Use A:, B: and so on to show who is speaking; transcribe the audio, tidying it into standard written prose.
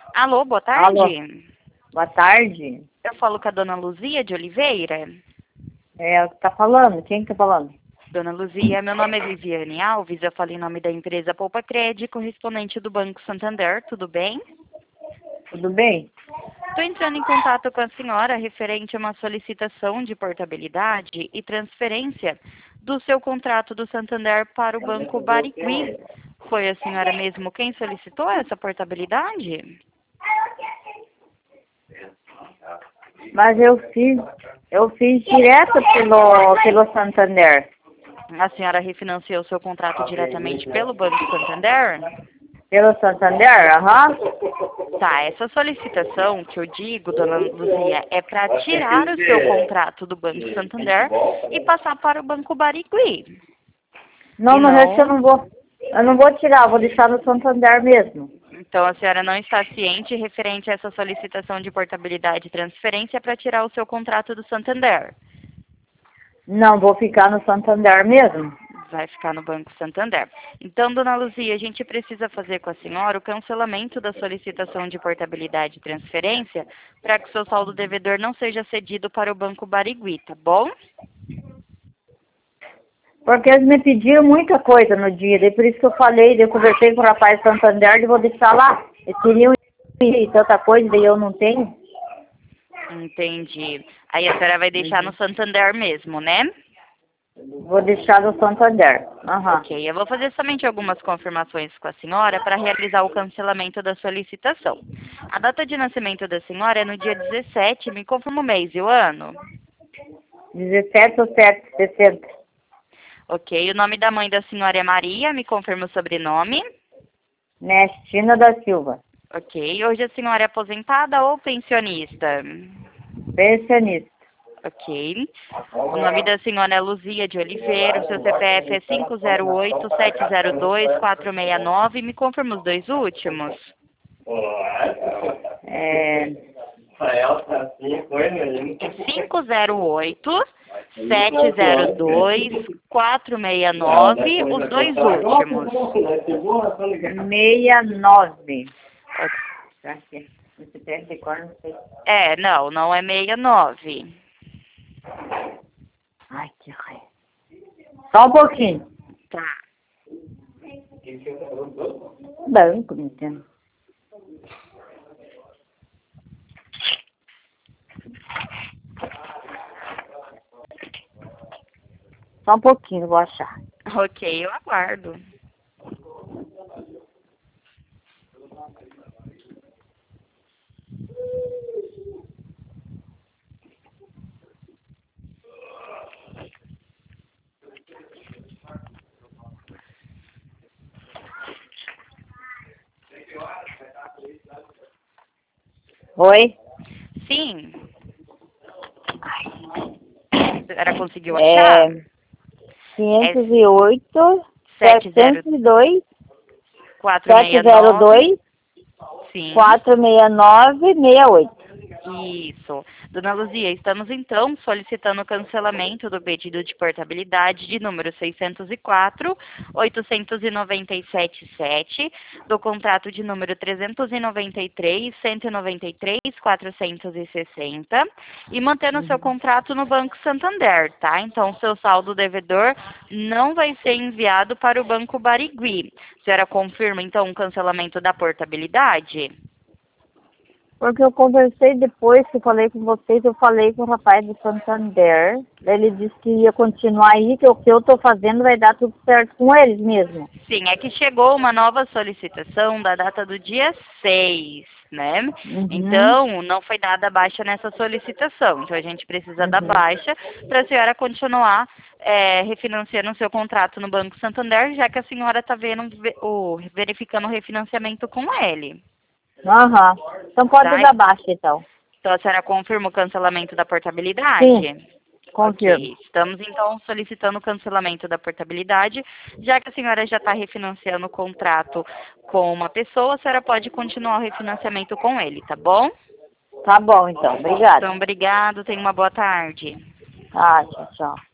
A: Alô, boa
B: Alô,
A: tarde.
B: boa tarde.
A: Eu falo com a dona Luzia de Oliveira.
B: É, tá falando? Quem tá falando?
A: Dona Luzia, meu nome é Viviane Alves, eu falo em nome da empresa Poupa Crédito, correspondente do Banco Santander, tudo bem?
B: Tudo bem?
A: Estou entrando em contato com a senhora referente a uma solicitação de portabilidade e transferência do seu contrato do Santander para o Banco Barigui. Foi a senhora mesmo quem solicitou essa portabilidade?
B: Mas eu fiz direto pelo Santander.
A: A senhora refinanciou seu contrato diretamente pelo Banco Santander?
B: Pelo Santander? Aham.
A: Tá, essa solicitação que eu digo, dona Luzia, é para tirar o seu contrato do Banco Santander e passar para o Banco Barigui.
B: Não,
A: E
B: mas acho que eu
A: não,
B: não vou tirar, vou deixar no Santander mesmo.
A: então a senhora não está ciente referente a essa solicitação de portabilidade e transferência para tirar o seu contrato do Santander.
B: Não, vou ficar no Santander mesmo.
A: Vai ficar no Banco Santander. Então, dona Luzia, a gente precisa fazer com a senhora o cancelamento da solicitação de portabilidade e transferência para que o seu saldo devedor não seja cedido para o Banco Barigui, tá bom?
B: Porque eles me pediram muita coisa no dia, daí por isso que eu falei, daí eu conversei com o rapaz do Santander e vou deixar lá. Eles queriam tanta coisa, daí eu não tenho.
A: Entendi. Aí a senhora vai deixar no Santander mesmo, né?
B: Vou deixar no Santander. Aham.
A: Ok, eu vou fazer somente algumas confirmações com a senhora para realizar o cancelamento da solicitação. A data de nascimento da senhora é no dia 17, me confirma o mês e o ano?
B: 17/7/60.
A: Ok, o nome da mãe da senhora é Maria, me confirma o sobrenome?
B: Nestina da Silva.
A: Ok, hoje a senhora é aposentada ou pensionista?
B: Pensionista.
A: Ok. O nome da senhora é Luzia de Oliveira, o seu CPF é 508-702-469. Me confirma os dois últimos?
B: É,
A: É 508-702-469, os dois últimos.
B: 69. Será que é? Esse tem decor, não sei.
A: Não é 69.
B: Ai, que raiva. Só um pouquinho.
A: Tá.
B: Banco, me entendo. Só um pouquinho, vou achar.
A: Ok, eu aguardo.
B: Oi?
A: Sim. A senhora conseguiu
B: É
A: achar? É
B: 508,
A: 70
B: 702,
A: 469.
B: 702,
A: Sim.
B: 46968.
A: Isso. Dona Luzia, estamos então solicitando o cancelamento do pedido de portabilidade de número 604-897-7, do contrato de número 393-193-460 e mantendo seu contrato no Banco Santander, tá? Então, seu saldo devedor não vai ser enviado para o Banco Barigui. A senhora confirma, então, o cancelamento da portabilidade?
B: Porque eu conversei depois que eu falei com vocês, eu falei com o rapaz do Santander. Ele disse que ia continuar aí, que o que eu estou fazendo vai dar tudo certo com eles mesmo.
A: Sim, é que chegou uma nova solicitação da data do dia 6, né?
B: Uhum,
A: Então, não foi dada baixa nessa solicitação. Então, a gente precisa da
B: uhum.
A: baixa para a senhora continuar refinanciando o seu contrato no Banco Santander, já que a senhora está verificando o refinanciamento com ele.
B: Aham. Então pode
A: Tá?
B: dar baixa, então.
A: Então, a senhora confirma o cancelamento da
B: Sim,
A: portabilidade?
B: confirmo.
A: Ok, estamos então solicitando o cancelamento da portabilidade, já que a senhora já está refinanciando o contrato com uma pessoa, a senhora pode continuar o refinanciamento com ele, tá bom?
B: Tá bom, então. Obrigada.
A: Então, obrigado, tenha uma boa tarde.
B: Ah, tchau, tchau.